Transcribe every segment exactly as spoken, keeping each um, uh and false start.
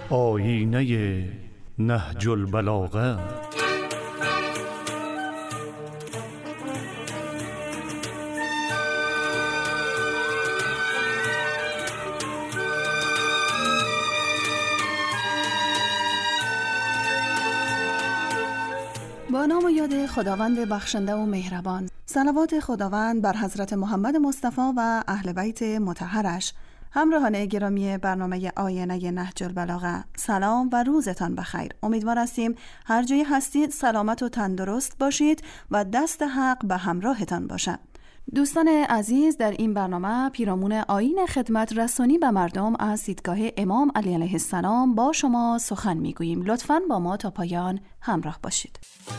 آیینه نهج البلاغه. با نام و یاد خداوند بخشنده و مهربان. صلوات خداوند بر حضرت محمد مصطفی و اهل بیت مطهرش. همراهان گرامی برنامه آینه نهج البلاغه، سلام و روزتان بخیر. امیدوار هستیم هر جایی هستید سلامت و تندرست باشید و دست حق به همراهتان باشد. دوستان عزیز، در این برنامه پیرامون آیین خدمت رسانی به مردم از دیدگاه امام علی علیه السلام با شما سخن میگوییم. لطفاً با ما تا پایان همراه باشید.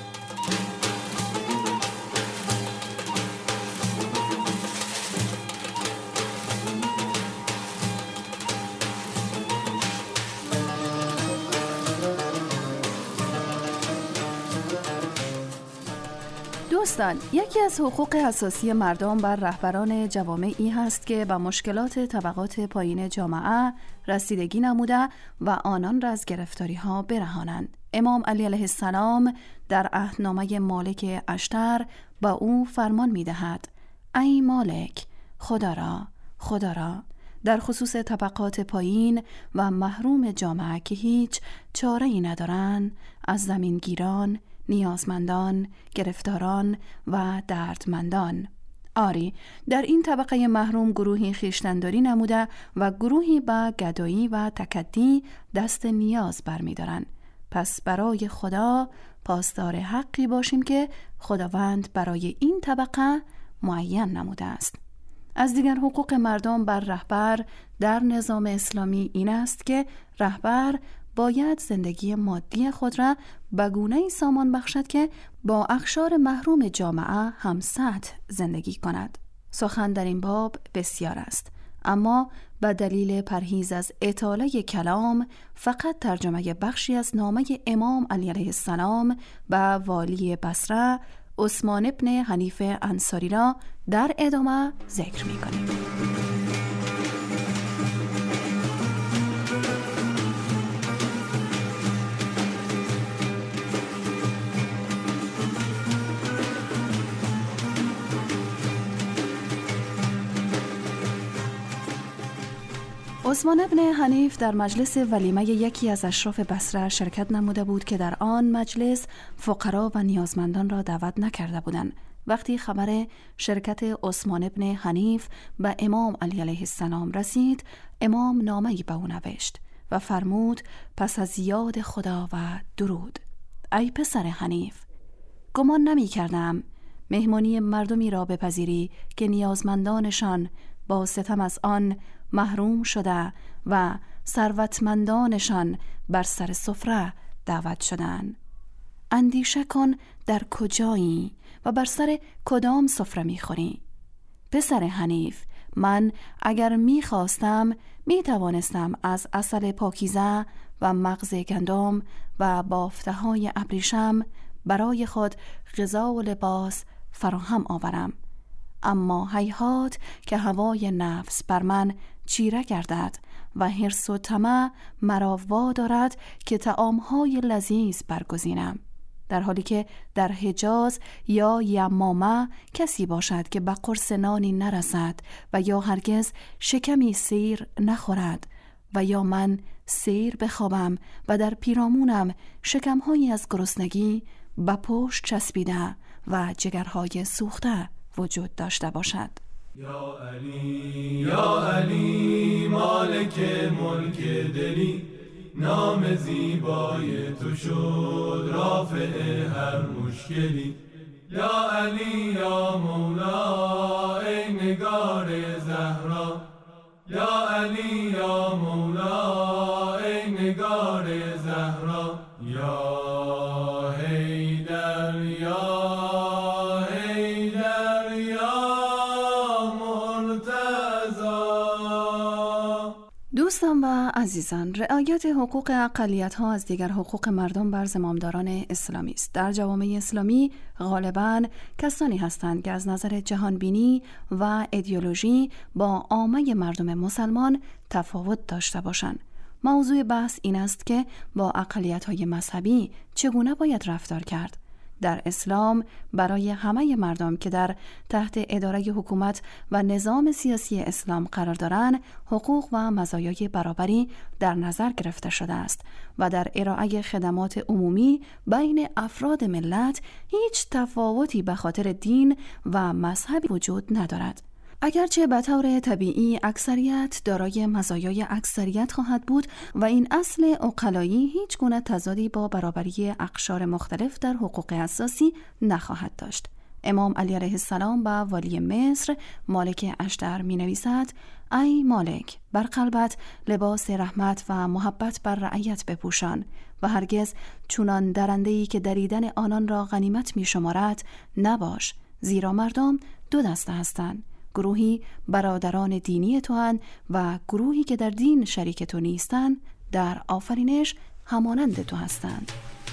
دوستان، یکی از حقوق اساسی مردم بر رهبران جوامعی هست که به مشکلات طبقات پایین جامعه رسیدگی نموده و آنان را از گرفتاری ها برهانند. امام علی علیه السلام در عهدنامه مالک اشتر با او فرمان می دهد: ای مالک، خدا را خدا را در خصوص طبقات پایین و محروم جامعه که هیچ چاره‌ای ندارند، از زمینگیران، نیازمندان، گرفتاران و دردمندان. آری، در این طبقه محروم گروهی خویشتن‌داری نموده و گروهی به گدایی و تکدی دست نیاز برمی‌دارند. پس برای خدا پاسدار حقی باشیم که خداوند برای این طبقه معین نموده است. از دیگر حقوق مردم بر رهبر در نظام اسلامی این است که رهبر باید زندگی مادی خود را به گونه‌ای سامان بخشد که با اقشار محروم جامعه هم سطح زندگی کند. سخن در این باب بسیار است، اما به دلیل پرهیز از اطاله کلام فقط ترجمه بخشی از نامه امام علی علیه السلام به والی بصره عثمان ابن حنیف انصاری را در ادامه ذکر می‌کنیم. عثمان ابن حنیف در مجلس ولیمه یکی از اشراف بصره شرکت نموده بود که در آن مجلس فقرا و نیازمندان را دعوت نکرده بودند. وقتی خبر شرکت عثمان ابن حنیف به امام علی علیه السلام رسید، امام نامه‌ای به او نوشت و فرمود: پس از یاد خدا و درود، ای پسر حنیف، گمان نمی کردم مهمانی مردمی را بپذیری که نیازمندانشان با ستم از آن محروم شده و ثروتمندانشان بر سر سفره دعوت شدند. اندیشه کن در کجایی و بر سر کدام سفره میخوری. پسر حنیف، من اگر میخواستم میتوانستم از عسل پاکیزه و مغز گندم و بافته های ابریشم برای خود غذا و لباس فراهم آورم، اما هیهات که هوای نفس بر من چیره گردد و حرص و طمع مرا وادارد که طعام‌های لذیذ برگزینم، در حالی که در حجاز یا یمامه کسی باشد که به قرص نانی نرسد و یا هرگز شکمی سیر نخورد و یا من سیر بخوابم و در پیرامونم شکم‌هایی از گرسنگی به پشت چسبیده و جگرهای سوخته وجود داشته باشد. یا علی یا علی مالک ملک دلی، نام زیبای تو شد رافع هر مشکلی. یا علی یا مولا ای نگار زهرا، یا علی یا مولا ای نگار زهرا، یا حیدر یا دوستان و عزیزان، رعایت حقوق اقلیت‌ها از دیگر حقوق مردم بر زمامداران اسلامی است. در جوامع اسلامی غالباً کسانی هستند که از نظر جهانبینی و ایدئولوژی با عامه مردم مسلمان تفاوت داشته باشند. موضوع بحث این است که با اقلیت‌های مذهبی چگونه باید رفتار کرد. در اسلام برای همه مردم که در تحت اداره حکومت و نظام سیاسی اسلام قرار دارند، حقوق و مزایای برابری در نظر گرفته شده است و در ارائه خدمات عمومی بین افراد ملت هیچ تفاوتی به خاطر دین و مذهب وجود ندارد. اگرچه به طور طبیعی اکثریت دارای مزایای اکثریت خواهد بود و این اصل عقلایی هیچ گونه تضادی با برابری اقشار مختلف در حقوق اساسی نخواهد داشت. امام علی علیه السلام به والی مصر مالک اشتر می نویسد: ای مالک، بر قلبت لباس رحمت و محبت بر رعیت بپوشان و هرگز چونان درنده‌ای که دریدن آنان را غنیمت می شمارد نباش، زیرا مردم دو دسته هستند، گروهی برادران دینی تو هستند و گروهی که در دین شریک تو نیستند در آفرینش همانند تو هستند.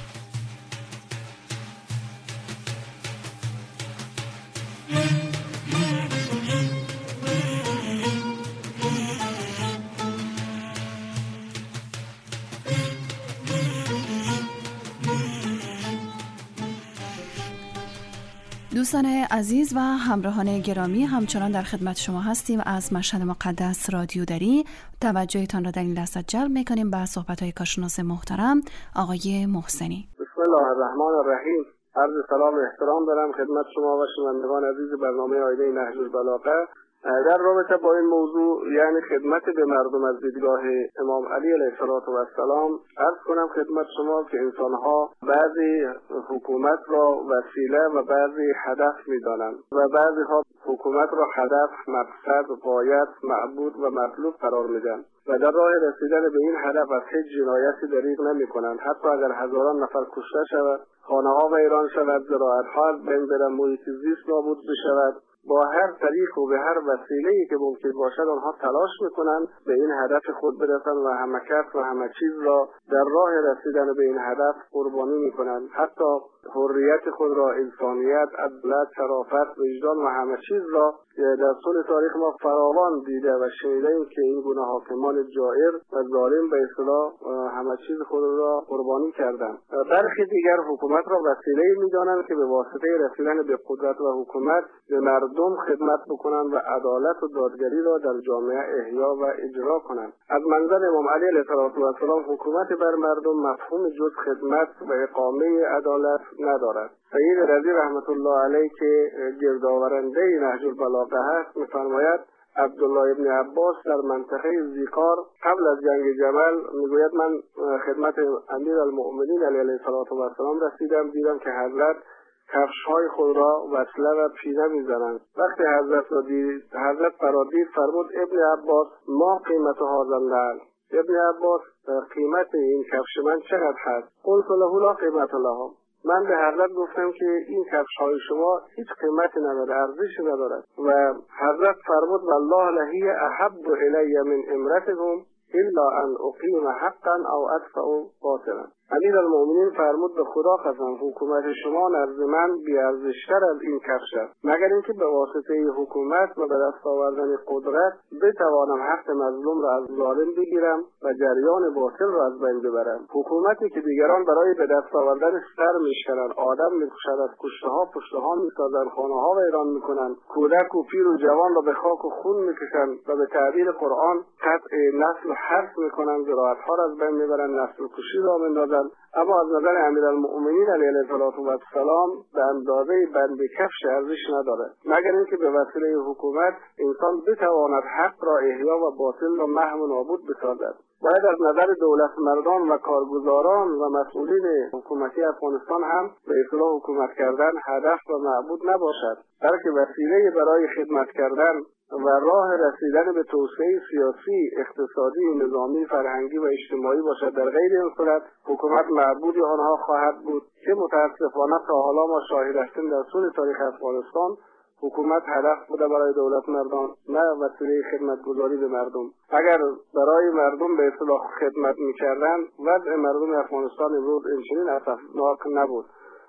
دوستان عزیز و همراهان گرامی، همچنان در خدمت شما هستیم از مشهد مقدس رادیو دری. توجهتان را در این لحظه جلب می‌کنیم به صحبت‌های کارشناس محترم آقای محسنی. بسم الله الرحمن الرحیم. عرض سلام و احترام دارم خدمت شما و شنوندگان عزیز برنامه آیله نهج البلاغه. در رابطه با این موضوع، یعنی خدمت به مردم از دیدگاه امام علی علیه السلام، عرض کنم خدمت شما که انسانها بعضی حکومت را وسیله و بعضی هدف می‌دانند و بعضی ها حکومت را هدف، مقصد، غایت، معبود و مطلوب قرار میدن و در راه رسیدن به این هدف از هیچ جنایتی دریغ نمی‌کنند. حتی اگر هزاران نفر کشته شود، خانه‌ها ویران شود، زراعت‌ها از بین برود، محیط زیست نابود بشود، با هر طریق و به هر وسیله‌ای که ممکن باشد آنها تلاش میکنند به این هدف خود برسند و همه کس و همه چیز را در راه رسیدن به این هدف قربانی میکنند. حتی حریت خود را، انسانیت، عدالت، شرافت، وجدان و همه چیز را در طول تاریخ ما فراوان دیده و شنیدیم که این گونه حاکمان جائر و ظالم به اصطلاح همه چیز خود را قربانی کردند. برخی دیگر حکومت را وسیله‌ای می‌دانند که به واسطه رسیدن به قدرت و حکومت به مردم خدمت بکنند و عدالت و دادگری را در جامعه احیا و اجرا کنند. از منظر امام علی علیه السلام حکومت بر مردم مفهوم جز خدمت و اقامه عدالت ندارد. سید رضی رحمت الله علیه که گردآورنده نهج البلاغه هست می‌فرماید عبدالله ابن عباس در منطقه زیکار قبل از جنگ جمل میگوید من خدمت امیرالمؤمنین علیه السلام رسیدم، دیدم که حضرت کفش‌های خود را وصله و پینه می‌زنند. وقتی حضرت را دید، حضرت فرادید فرمود ابن عباس ما قیمت هذا النعل؟ ابن عباس قیمت این کفش من چقدر هست؟ قلت له لا قیمت لها. من به حضرت گفتم که این کفش‌های شما هیچ قیمتی نداره، ارزشی ندارد و حضرت فرمود والله لهی احب الی من امرتهم الا ان اقیم حقا او ادفع باطلا. امیرالمؤمنین فرمود به خدا قسم حکومت شما نزد من بی‌ارزش‌تر از این کفش است، مگر اینکه به واسطه حکومت و به دست آوردن قدرت بتوانم حق مظلوم را از ظالم بگیرم و جریان باطل را از بین ببرم. حکومتی که دیگران برای به دست آوردن سر میشکنند، آدم میکشند، از کشته‌ها پشته‌ها میسازند، خانه‌ها ویران میکنند، کودک و پیر و جوان را به خاک و خون میکشند و به تعبیر قرآن قطع نسل و حرف میکنند، زراعت‌ها را از بین میبرند، نسل کشی را میندازند. اما از نظر امیرالمؤمنین علیه السلام به اندازه بند کفش ارزش ندارد، مگر اینکه به وسیله حکومت انسان بتواند حق را احیا و باطل را محو و نابود بسازد. باید از نظر دولت مردان و کارگزاران و مسئولین حکومتی افغانستان هم به اصطلاح حکومت کردن هدف و معبود نباشد، بلکه وسیله برای خدمت کردن و راه رسیدن به توسعه سیاسی، اقتصادی، نظامی، فرهنگی و اجتماعی باشد. در غیر این صورت حکومت معبود آنها خواهد بود که متاسفانه تا حالا ما شاهد هستیم در طول تاریخ افغانستان حکومت هدف بوده برای دولت مردان، نه وسیله خدمتگزاری به مردم. اگر برای مردم به اصطلاح خدمت می‌کردند، وضع مردم افغانستان امروز اینچنین اسفناک نبود.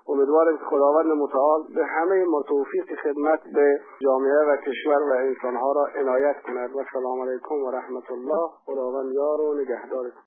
امیدوارم که خداوند متعال به همه ما توفیق خدمت به جامعه و کشور و انسانها را عنایت کند. و سلام علیکم و رحمت الله. خداوند یار و نگهدارتون.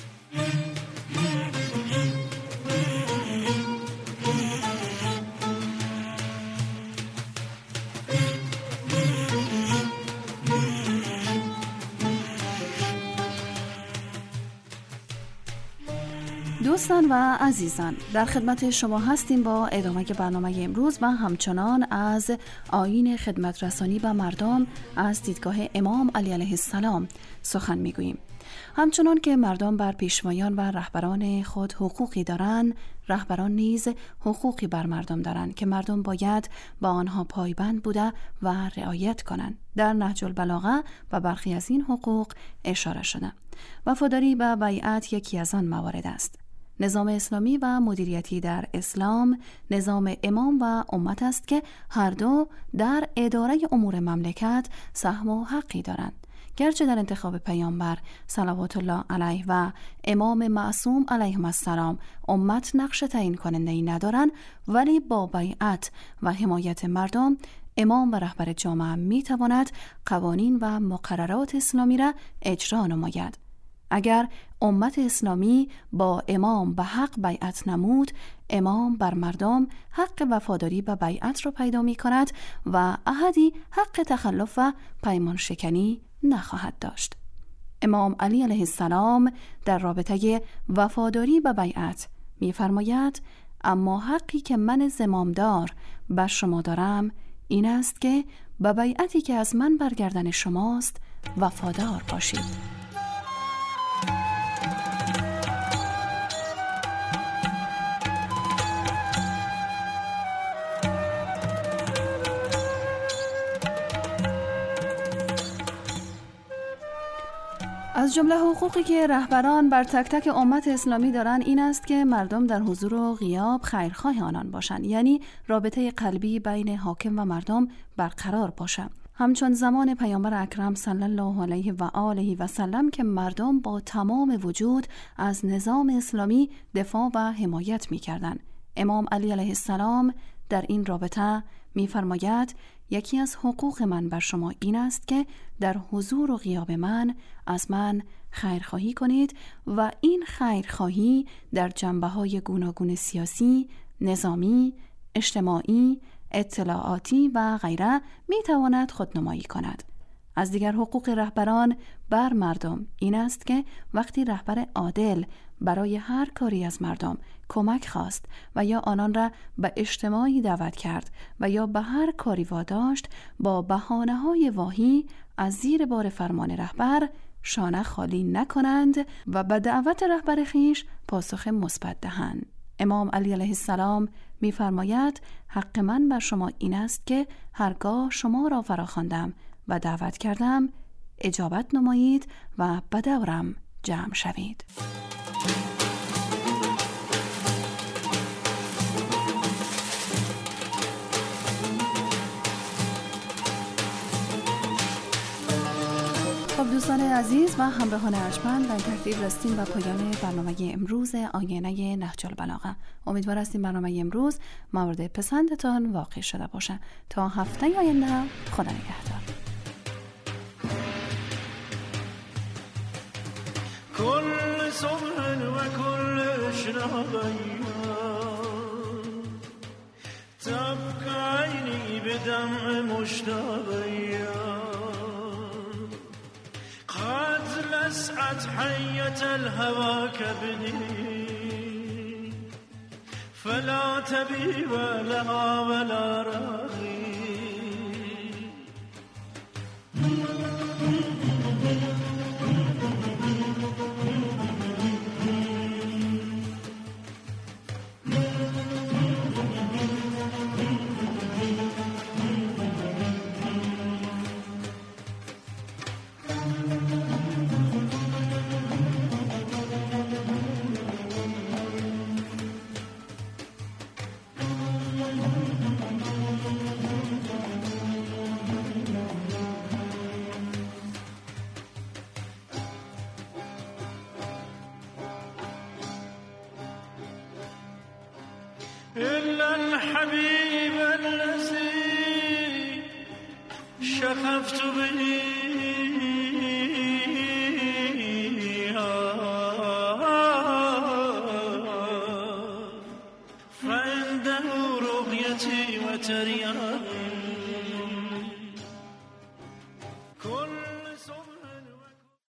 دوستان و عزیزان، در خدمت شما هستیم با ادامه برنامه امروز و همچنان از آیین خدمت رسانی به مردم از دیدگاه امام علی علیه السلام سخن میگوییم. همچنان که مردم بر پیشوایان و رهبران خود حقوقی دارند، رهبران نیز حقوقی بر مردم دارند که مردم باید با آنها پایبند بوده و رعایت کنند. در نهج البلاغه و برخی از این حقوق اشاره شده. وفاداری به بیعت یکی از آن موارد است. نظام اسلامی و مدیریتی در اسلام نظام امام و امت است که هر دو در اداره امور مملکت سهم و حقی دارند. گرچه در انتخاب پیامبر صلوات الله علیه و امام معصوم علیهم السلام امت نقش تعیین کننده‌ای ندارند، ولی با بیعت و حمایت مردم امام و رهبر جامعه می تواند قوانین و مقررات اسلامی را اجرا نماید. اگر امت اسلامی با امام به حق بیعت نمود، امام بر مردم حق وفاداری به بیعت را پیدا می کند و احدی حق تخلف و پیمان شکنی نخواهد داشت. امام علی علیه السلام در رابطه وفاداری به بیعت می فرماید: اما حقی که من زمامدار بر شما دارم این است که به بیعتی که از من برگردن شماست وفادار باشید. از جمله حقوقی که رهبران بر تک تک امت اسلامی دارند این است که مردم در حضور و غیاب خیرخواه آنان باشند، یعنی رابطه قلبی بین حاکم و مردم برقرار باشد. همچون زمان پیامبر اکرم صلی الله علیه و آله و سلم که مردم با تمام وجود از نظام اسلامی دفاع و حمایت می‌کردند. امام علی علیه السلام در این رابطه می‌فرماید: یکی از حقوق من بر شما این است که در حضور و غیاب من از من خیرخواهی کنید و این خیرخواهی در جنبه‌های گوناگون سیاسی، نظامی، اجتماعی، اطلاعاتی و غیره میتواند خودنمایی کند. از دیگر حقوق رهبران بر مردم این است که وقتی رهبر عادل برای هر کاری از مردم کمک خواست و یا آنان را به اجتماعی دعوت کرد و یا به هر کاری واداشت، با بهانه‌های واهی از زیر بار فرمان رهبر شانه خالی نکنند و به دعوت رهبر خویش پاسخ مثبت دهند. امام علی علیه السلام می‌فرماید: حق من بر شما این است که هرگاه شما را فراخواندم و دعوت کردم اجابت نمایید و به دورم جمع شوید. خب دوستان عزیز و همراهان ارجمند، در ترتیب رسیدیم به پایان برنامه امروز آینه نهج البلاغه. امیدوار هستیم برنامه امروز مورد پسندتان واقع شده باشه. تا هفته آینده خدا نگهدار. كل صبح وكل اشراقيا تبكى عيني بدمع مشتاقيا قد لسعت حية الهوى كبدي فلا تبي ولا ولا راغي إلا الحبيب الذي شغفت به فعنده رؤيتي وتريان